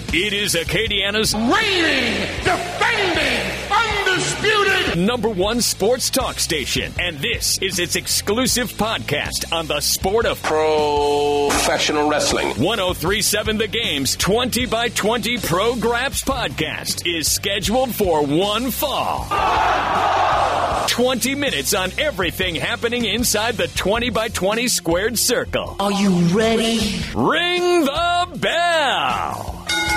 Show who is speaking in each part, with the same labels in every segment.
Speaker 1: It is Acadiana's
Speaker 2: reigning, defending, undisputed
Speaker 1: #1 sports talk station. And this is its exclusive podcast on the sport of
Speaker 3: professional wrestling.
Speaker 1: 1037 The Game's 20 by 20 Pro Graps podcast is scheduled for one fall. 20 minutes on everything happening inside the 20 by 20 squared circle.
Speaker 4: Are you ready?
Speaker 1: Ring the bell.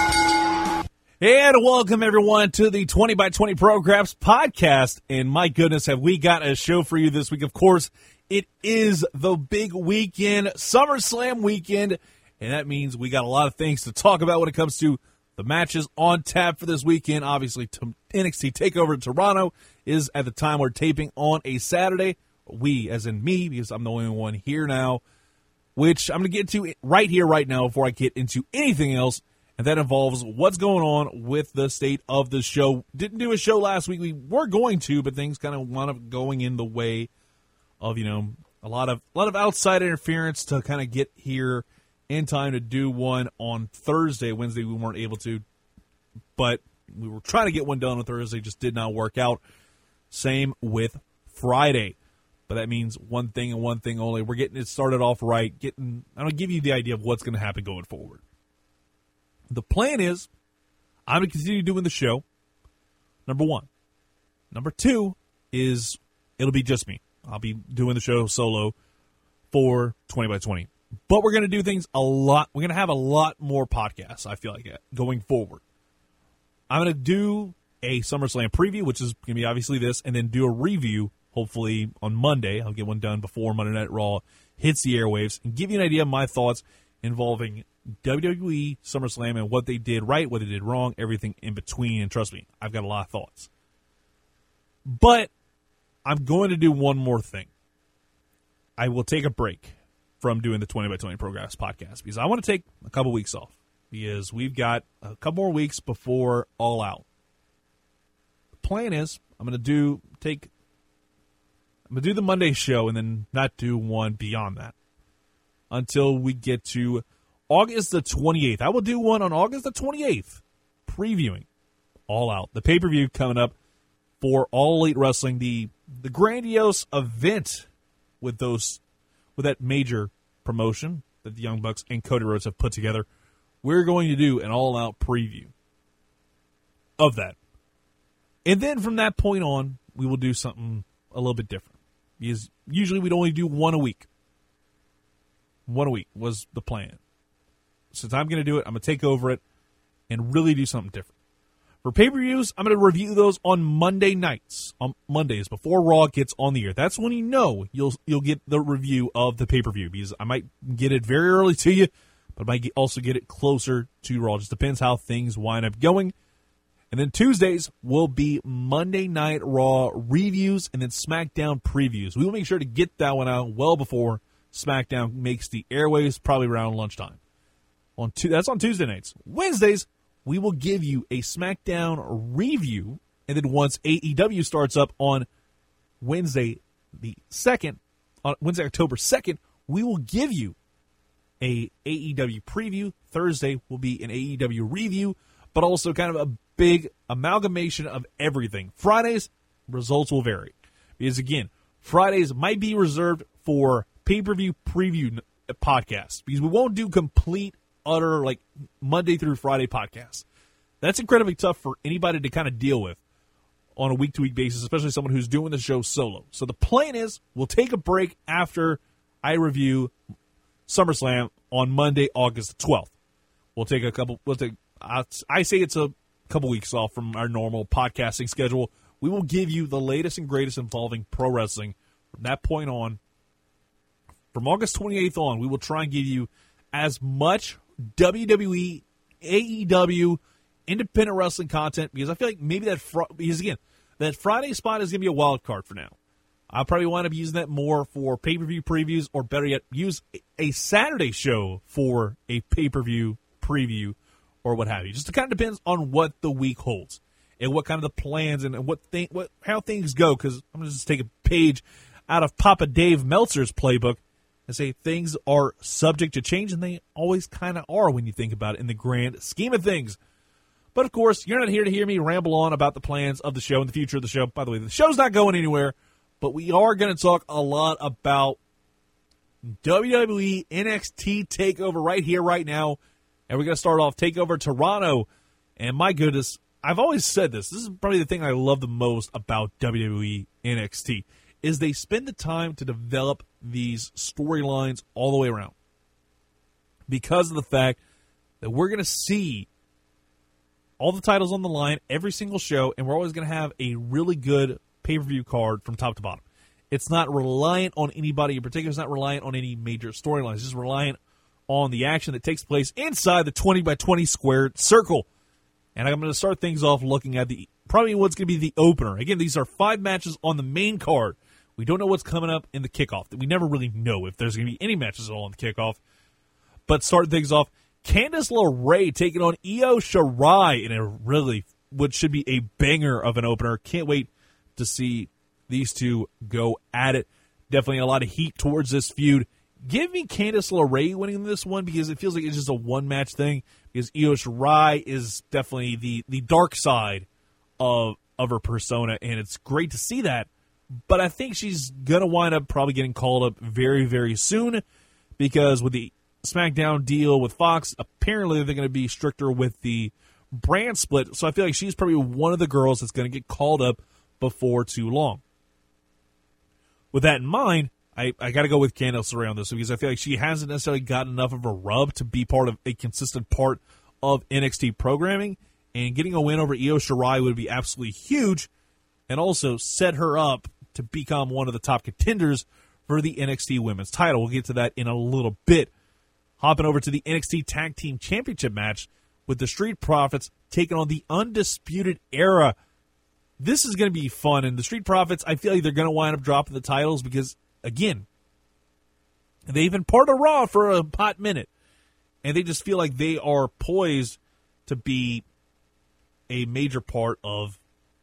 Speaker 5: And welcome, everyone, to the 20 by 20 Pro Graps podcast. And my goodness, have we got a show for you this week. Of course, it is the big weekend, SummerSlam weekend. And that means we got a lot of things to talk about when it comes to the matches on tap for this weekend. Obviously, NXT TakeOver in Toronto is at the time we're taping on a Saturday. We, as in me, because I'm the only one here now, which I'm going to get to right here, right now, before I get into anything else. And that involves what's going on with the state of the show. Didn't do a show last week. We were going to, but things kind of wound up going in the way of, a lot of outside interference to kind of get here in time to do one on Thursday. Wednesday we weren't able to, but we were trying to get one done on Thursday. Just did not work out. Same with Friday. But that means one thing and one thing only. We're getting it started off right. I'm going to give you the idea of what's going to happen going forward. The plan is I'm going to continue doing the show, number one. Number two is it'll be just me. I'll be doing the show solo for 20 by 20. But we're going to do things a lot. We're going to have a lot more podcasts, I feel like, going forward. I'm going to do a SummerSlam preview, which is going to be obviously this, and then do a review, hopefully on Monday. I'll get one done before Monday Night Raw hits the airwaves and give you an idea of my thoughts involving WWE, SummerSlam, and what they did right, what they did wrong, everything in between. And trust me, I've got a lot of thoughts. But I'm going to do one more thing. I will take a break from doing the 20 by 20 Pro Graps podcast because I want to take a couple weeks off because we've got a couple more weeks before All Out. The plan is I'm going to do the Monday show and then not do one beyond that until we get to August the 28th. I will do one on August the 28th, previewing All Out, the pay-per-view coming up for All Elite Wrestling, the grandiose event with that major promotion that the Young Bucks and Cody Rhodes have put together. We're going to do an All Out preview of that. And then from that point on, we will do something a little bit different. Because usually we'd only do one a week. One a week was the plan. Since I'm going to do it, I'm going to take over it and really do something different. For pay-per-views, I'm going to review those on Monday nights, on Mondays, before Raw gets on the air. That's when you'll get the review of the pay-per-view, because I might get it very early to you, but I might also get it closer to Raw. It just depends how things wind up going. And then Tuesdays will be Monday Night Raw reviews and then SmackDown previews. We will make sure to get that one out well before SmackDown makes the airwaves, probably around lunchtime. That's on Tuesday nights. Wednesdays, we will give you a SmackDown review, and then once AEW starts up on Wednesday October 2nd, we will give you a AEW preview. Thursday will be an AEW review, but also kind of a big amalgamation of everything. Fridays, results will vary. Because, again, Fridays might be reserved for pay-per-view preview podcasts, because we won't do complete utter Monday through Friday podcasts. That's incredibly tough for anybody to kind of deal with on a week-to-week basis, especially someone who's doing the show solo. So the plan is we'll take a break after I review SummerSlam on Monday, August 12th. I say it's a couple weeks off from our normal podcasting schedule. We will give you the latest and greatest involving pro wrestling from that point on. From August 28th on, we will try and give you as much WWE, AEW, independent wrestling content, because I feel like maybe that Friday spot is going to be a wild card for now. I'll probably wind up using that more for pay-per-view previews, or better yet, use a Saturday show for a pay-per-view preview or what have you. Just it kind of depends on what the week holds and what kind of the plans and how things go, because I'm going to just take a page out of Papa Dave Meltzer's playbook and say things are subject to change, and they always kind of are when you think about it in the grand scheme of things. But, of course, you're not here to hear me ramble on about the plans of the show and the future of the show. By the way, the show's not going anywhere, but we are going to talk a lot about WWE NXT TakeOver right here, right now. And we're going to start off TakeOver Toronto. And my goodness, I've always said this. This is probably the thing I love the most about WWE NXT, is they spend the time to develop these storylines all the way around. Because of the fact that we're going to see all the titles on the line every single show, and we're always going to have a really good pay-per-view card from top to bottom. It's not reliant on anybody in particular. It's not reliant on any major storylines. It's just reliant on the action that takes place inside the 20x20 squared circle. And I'm going to start things off looking at probably what's going to be the opener. Again, these are 5 matches on the main card. We don't know what's coming up in the kickoff. We never really know if there's going to be any matches at all in the kickoff. But starting things off, Candice LeRae taking on Io Shirai in a really, what should be a banger of an opener. Can't wait to see these two go at it. Definitely a lot of heat towards this feud. Give me Candice LeRae winning this one because it feels like it's just a one-match thing. Because Io Shirai is definitely the dark side of her persona, and it's great to see that. But I think she's going to wind up probably getting called up very, very soon because with the SmackDown deal with Fox, apparently they're going to be stricter with the brand split. So I feel like she's probably one of the girls that's going to get called up before too long. With that in mind, I got to go with Candice LeRae on this because I feel like she hasn't necessarily gotten enough of a rub to be part of a consistent part of NXT programming. And getting a win over Io Shirai would be absolutely huge and also set her up to become one of the top contenders for the NXT Women's title. We'll get to that in a little bit. Hopping over to the NXT Tag Team Championship match with the Street Profits taking on the Undisputed Era. This is going to be fun, and the Street Profits, I feel like they're going to wind up dropping the titles because, again, they've been part of Raw for a hot minute, and they just feel like they are poised to be a major part of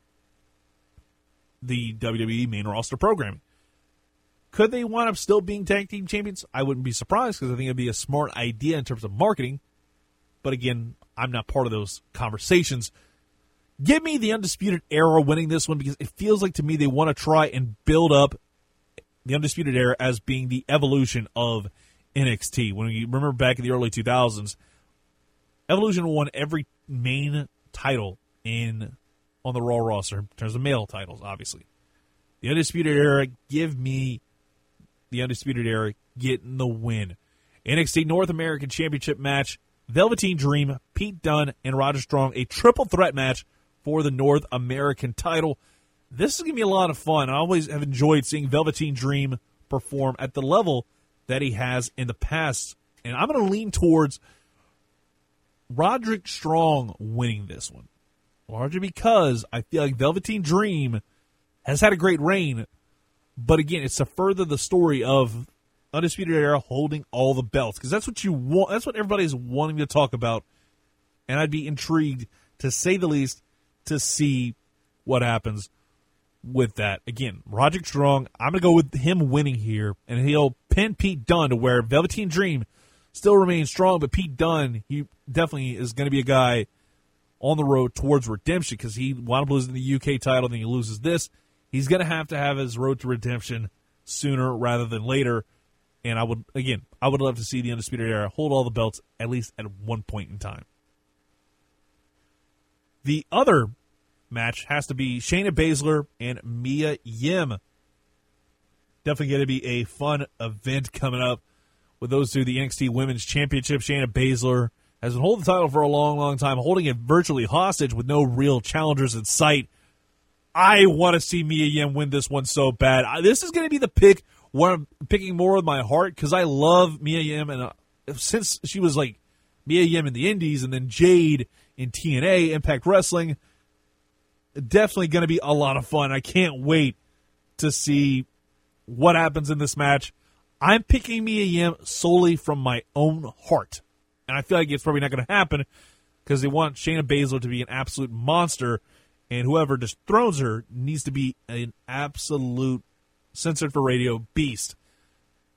Speaker 5: the WWE main roster programming. Could they wind up still being tag team champions? I wouldn't be surprised because I think it'd be a smart idea in terms of marketing. But again, I'm not part of those conversations. Give me the Undisputed Era winning this one because it feels like to me they want to try and build up the Undisputed Era as being the evolution of NXT. When you remember back in the early 2000s, Evolution won every main title on the Raw roster in terms of male titles, obviously. The Undisputed Era, give me the Undisputed Era getting the win. NXT North American Championship match, Velveteen Dream, Pete Dunne, and Roderick Strong, a triple threat match for the North American title. This is going to be a lot of fun. I always have enjoyed seeing Velveteen Dream perform at the level that he has in the past. And I'm going to lean towards Roderick Strong winning this one. Largely because I feel like Velveteen Dream has had a great reign. But again, it's to further the story of Undisputed Era holding all the belts. Because that's what you want. That's what everybody's wanting to talk about. And I'd be intrigued, to say the least, to see what happens with that. Again, Roderick Strong, I'm going to go with him winning here. And he'll pin Pete Dunne to where Velveteen Dream still remains strong. But Pete Dunne, he definitely is going to be a guy on the road towards redemption because he wound up losing the UK title, then he loses this. He's going to have his road to redemption sooner rather than later. And I would love to see the Undisputed Era hold all the belts at least at one point in time. The other match has to be Shayna Baszler and Mia Yim. Definitely going to be a fun event coming up with those two. The NXT Women's Championship, Shayna Baszler has been holding the title for a long, long time, holding it virtually hostage with no real challengers in sight. I want to see Mia Yim win this one so bad. This is going to be the pick where I'm picking more with my heart because I love Mia Yim. And since she was like Mia Yim in the Indies and then Jade in TNA, Impact Wrestling, definitely going to be a lot of fun. I can't wait to see what happens in this match. I'm picking Mia Yim solely from my own heart. And I feel like it's probably not going to happen because they want Shayna Baszler to be an absolute monster, and whoever dethrones her needs to be an absolute censored for radio beast.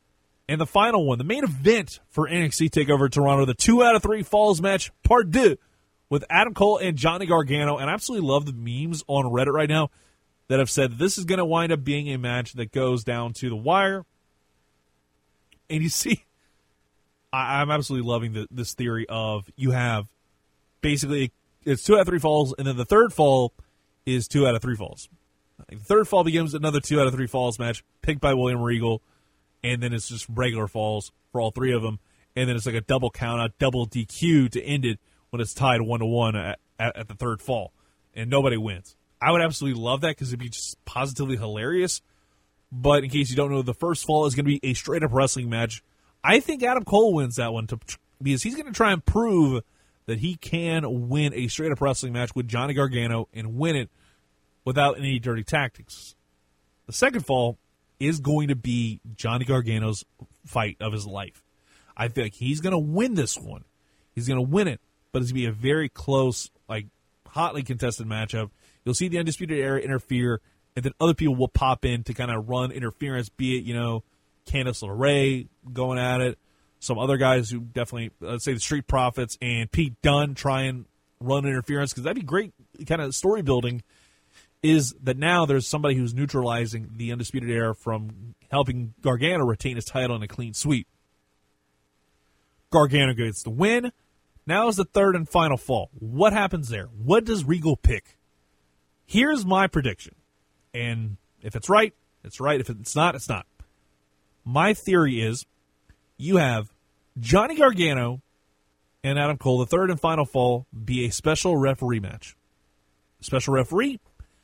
Speaker 5: And the final one, the main event for NXT TakeOver Toronto, the 2 out of 3 Falls match, part 2, with Adam Cole and Johnny Gargano. And I absolutely love the memes on Reddit right now that have said this is going to wind up being a match that goes down to the wire. And you see, I'm absolutely loving this theory of you have basically it's 2 out of 3 falls, and then the third fall is 2 out of 3 falls. The third fall begins another 2 out of 3 falls match picked by William Regal, and then it's just regular falls for all 3 of them, and then it's like a double count out, double DQ to end it when it's tied 1-1 at the third fall, and nobody wins. I would absolutely love that because it'd be just positively hilarious. But in case you don't know, the first fall is going to be a straight-up wrestling match. I think Adam Cole wins that one because he's going to try and prove that he can win a straight-up wrestling match with Johnny Gargano and win it without any dirty tactics. The second fall is going to be Johnny Gargano's fight of his life. I feel like he's going to win this one. He's going to win it, but it's going to be a very close, like, hotly contested matchup. You'll see the Undisputed Era interfere, and then other people will pop in to kind of run interference, be it, Candice LeRae going at it, some other guys who definitely, let's say the Street Profits and Pete Dunne try and run interference, because that'd be great kind of story building, is that now there's somebody who's neutralizing the Undisputed Era from helping Gargano retain his title in a clean sweep. Gargano gets the win. Now is the third and final fall. What happens there? What does Regal pick? Here's my prediction. And if it's right, it's right. If it's not, it's not. My theory is you have Johnny Gargano and Adam Cole, the third and final fall, be a special referee match. Special referee,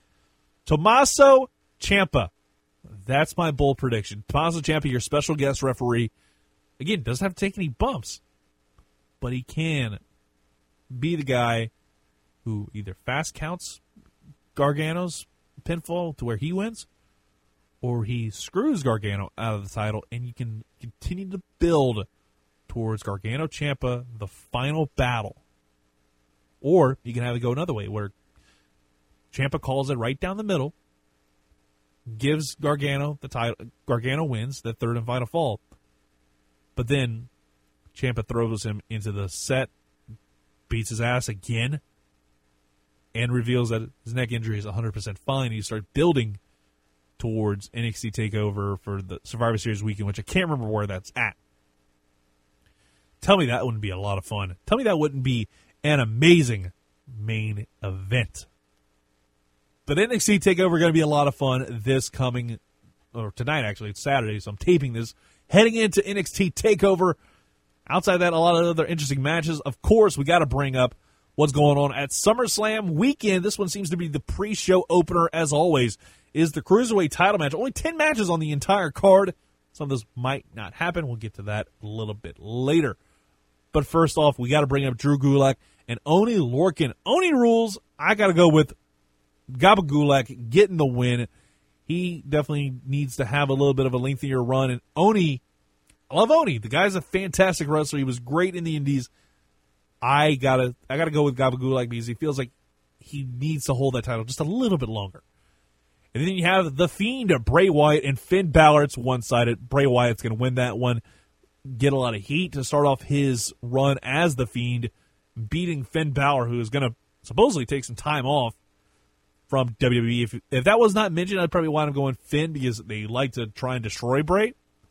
Speaker 5: Tommaso Ciampa. That's my bold prediction. Tommaso Ciampa, your special guest referee. Again, doesn't have to take any bumps, but he can be the guy who either fast counts Gargano's pinfall to where he wins, or he screws Gargano out of the title, and you can continue to build towards Gargano-Ciampa, the final battle. Or you can have it go another way, where Ciampa calls it right down the middle, gives Gargano the title, Gargano wins the third and final fall. But then Ciampa throws him into the set, beats his ass again, and reveals that his neck injury is 100% fine. You start building towards NXT TakeOver for the Survivor Series weekend, which I can't remember where that's at. Tell me that wouldn't be a lot of fun. Tell me that wouldn't be an amazing main event. But NXT TakeOver going to be a lot of fun this coming, or tonight actually, it's Saturday, so I'm taping this, heading into NXT TakeOver. Outside of that, a lot of other interesting matches. Of course, we got to bring up what's going on at SummerSlam weekend. This one seems to be the pre-show opener, as always, is the Cruiserweight title match. Only 10 matches on the entire card. Some of those might not happen. We'll get to that a little bit later. But first off, we got to bring up Drew Gulak and Oney Lorcan. Oney rules. I got to go with Gaba Gulak getting the win. He definitely needs to have a little bit of a lengthier run. And Oney, I love Oney. The guy's a fantastic wrestler. He was great in the Indies. I gotta go with Gaba Gulak because he feels like he needs to hold that title just a little bit longer. And then you have The Fiend, Bray Wyatt, and Finn Balor. It's one-sided. Bray Wyatt's going to win that one. Get a lot of heat to start off his run as The Fiend, beating Finn Balor, who is going to supposedly take some time off from WWE. If that was not mentioned, I'd probably wind up going Finn because they like to try and destroy Bray.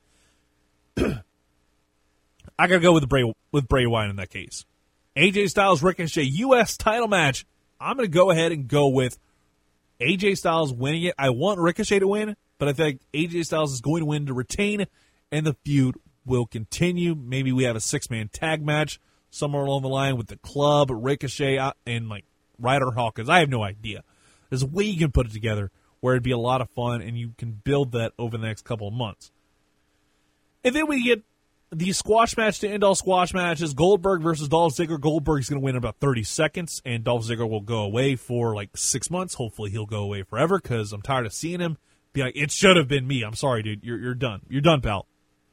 Speaker 5: I got to go with Bray Wyatt in that case. AJ Styles Ricochet U.S. title match. I'm going to go ahead and go with AJ Styles winning it. I want Ricochet to win, but I think AJ Styles is going to win to retain, and the feud will continue. Maybe we have a 6-man tag match somewhere along the line with the Club, Ricochet, and like Ryder Hawkins. I have no idea. There's a way you can put it together where it'd be a lot of fun, and you can build that over the next couple of months. And then we get the squash match to end all squash matches. Goldberg versus Dolph Ziggler. Goldberg's going to win in about 30 seconds, and Dolph Ziggler will go away for like 6 months. Hopefully he'll go away forever because I'm tired of seeing him be like, it should have been me. I'm sorry, dude. You're done. You're done, pal.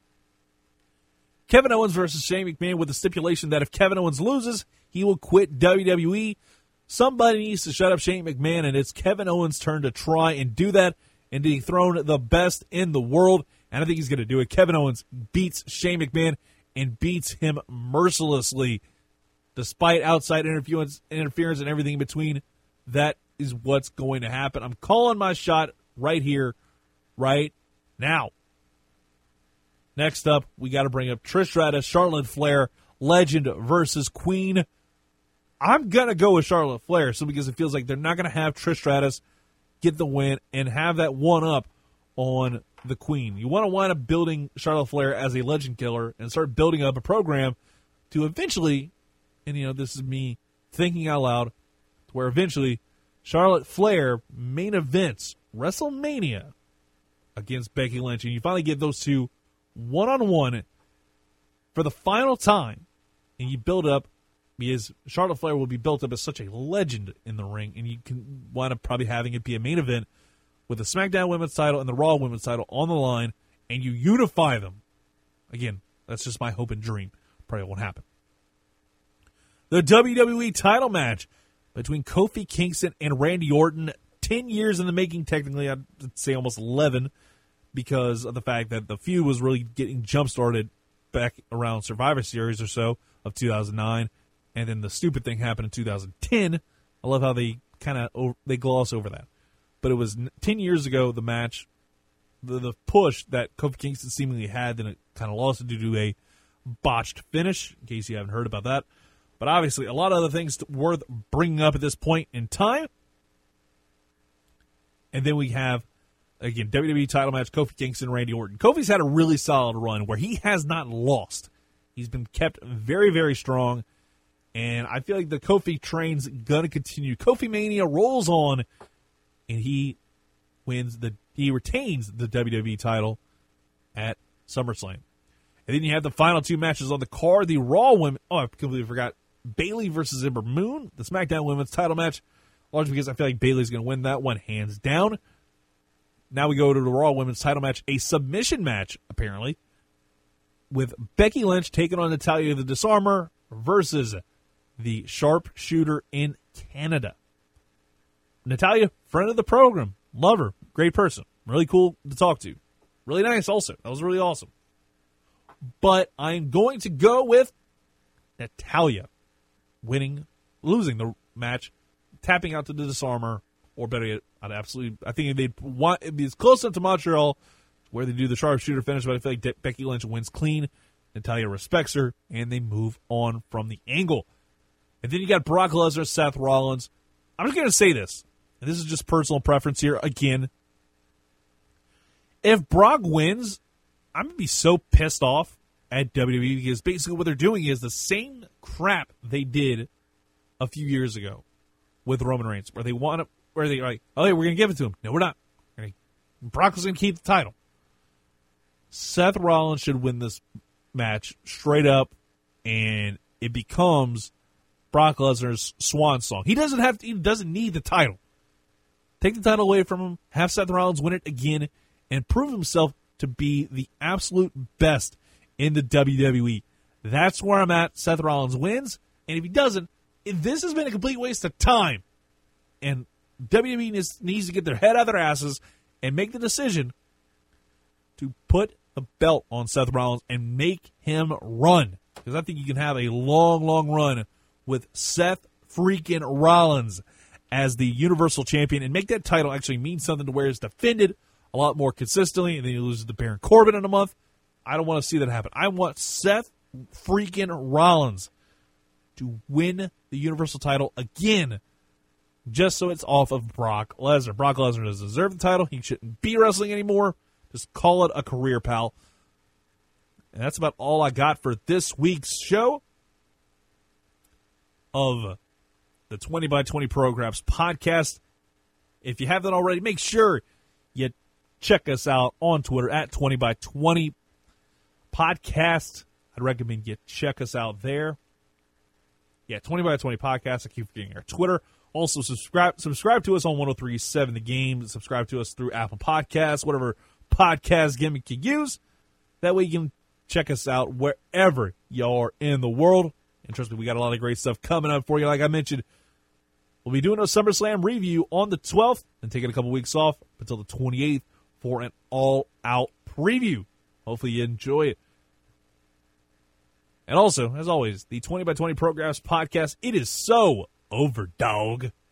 Speaker 5: Kevin Owens versus Shane McMahon with the stipulation that if Kevin Owens loses, he will quit WWE. Somebody needs to shut up Shane McMahon, and it's Kevin Owens' turn to try and do that and dethrone the best in the world. and I think he's going to do it. Kevin Owens beats Shane McMahon and beats him mercilessly, despite outside interference and everything in between. That is what's going to happen. I'm calling my shot right here, right now. Next up, we got to bring up Trish Stratus, Charlotte Flair, Legend versus Queen. I'm going to go with Charlotte Flair simply because it feels like they're not going to have Trish Stratus get the win and have that one-up on the Queen. You want to wind up building Charlotte Flair as a legend killer and start building up a program to eventually, and this is me thinking out loud, where eventually Charlotte Flair main events WrestleMania against Becky Lynch. And you finally get those two one-on-one for the final time, and you build up, because Charlotte Flair will be built up as such a legend in the ring, and you can wind up probably having it be a main event with the SmackDown Women's title and the Raw Women's title on the line, and you unify them. Again, that's just my hope and dream. Probably won't happen. The WWE title match between Kofi Kingston and Randy Orton, 10 years in the making, technically, I'd say almost 11, because of the fact that the feud was really getting jump-started back around Survivor Series or so of 2009, and then the stupid thing happened in 2010. I love how they they gloss over that. But it was 10 years ago, the match, the push that Kofi Kingston seemingly had, then it kind of lost due to a botched finish, in case you haven't heard about that. But obviously, a lot of other things worth bringing up at this point in time. And then we have, again, WWE title match, Kofi Kingston, Randy Orton. Kofi's had a really solid run where he has not lost. He's been kept very, very strong. And I feel like the Kofi train's going to continue. Kofi Mania rolls on, and he retains the WWE title at SummerSlam. And then you have the final two matches on the card. The Raw Women, I completely forgot. Bayley versus Ember Moon, the SmackDown Women's title match. Largely because I feel like Bayley's going to win that one hands down. Now we go to the Raw Women's title match, a submission match, apparently, with Becky Lynch taking on Natalya the Disarmer versus the Sharpshooter in Canada. Natalya, friend of the program. Love her. Great person. Really cool to talk to. Really nice also. That was really awesome. But I'm going to go with Natalya losing the match, tapping out to the Disarmer, or better yet, I think they'd want it be as close enough to Montreal where they do the Sharpshooter finish, but I feel like Becky Lynch wins clean. Natalya respects her, and they move on from the angle. And then you got Brock Lesnar, Seth Rollins. I'm just going to say this, and this is just personal preference here again. If Brock wins, I'm going to be so pissed off at WWE because basically what they're doing is the same crap they did a few years ago with Roman Reigns, where they're like, oh, yeah, we're going to give it to him. No, we're not. Brock is going to keep the title. Seth Rollins should win this match straight up, and it becomes Brock Lesnar's swan song. He doesn't need the title. Take the title away from him, have Seth Rollins win it again, and prove himself to be the absolute best in the WWE. That's where I'm at. Seth Rollins wins, and if he doesn't, this has been a complete waste of time. And WWE needs to get their head out of their asses and make the decision to put the belt on Seth Rollins and make him run. Because I think you can have a long, long run with Seth freaking Rollins as the Universal Champion and make that title actually mean something to where it's defended a lot more consistently, and then you lose it to Baron Corbin in a month. I don't want to see that happen. I want Seth freaking Rollins to win the Universal title again, just so it's off of Brock Lesnar. Brock Lesnar doesn't deserve the title. He shouldn't be wrestling anymore. Just call it a career, pal. And that's about all I got for this week's show of the 20 by 20 Programs podcast. If you haven't already, make sure you check us out on Twitter at 20 by 20 podcast. I'd recommend you check us out there. Yeah, 20 by 20 podcast. I keep forgetting our Twitter. Also, subscribe to us on 103.7 The Game. Subscribe to us through Apple Podcasts, whatever podcast gimmick you use. That way you can check us out wherever you are in the world. And trust me, we got a lot of great stuff coming up for you. Like I mentioned, we'll be doing a SummerSlam review on the 12th and taking a couple weeks off until the 28th for an all-out preview. hopefully you enjoy it. And also, as always, the 20 by 20 Programs podcast, it is so over, dog.